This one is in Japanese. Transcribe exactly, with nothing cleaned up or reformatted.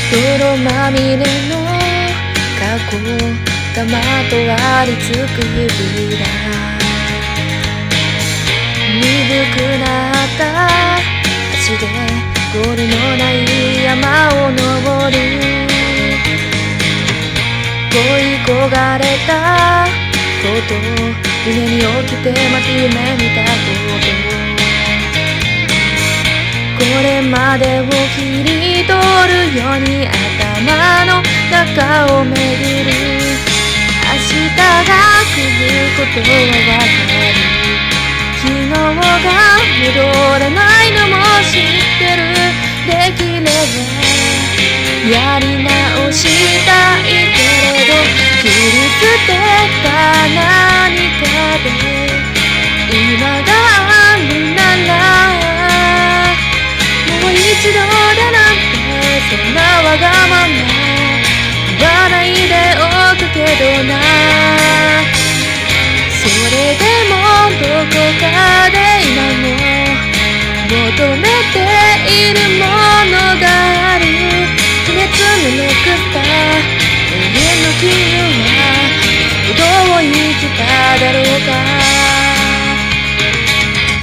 泥まみれの過去がまとわりつく指だ。鈍くなった足でゴールのない山を登る。恋焦がれたこと胸に起きてまた夢見たこと、これまでを切り取るように頭の中を巡る。明日が来ることはわかる。昨日が戻らないのも知ってる。できればやり直したいけれど、切り捨てた何かで今があるなら、もう一度だなんてそんなわがまま言わないでおくけどな。それでもどこかで今も求めているものがある。不滅のロックスター、永遠の君はどう生きただろうか。